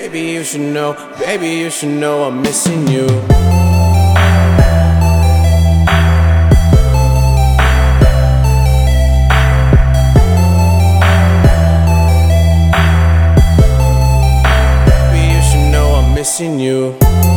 baby, you should know I'm missing you. Baby, you should know I'm missing you.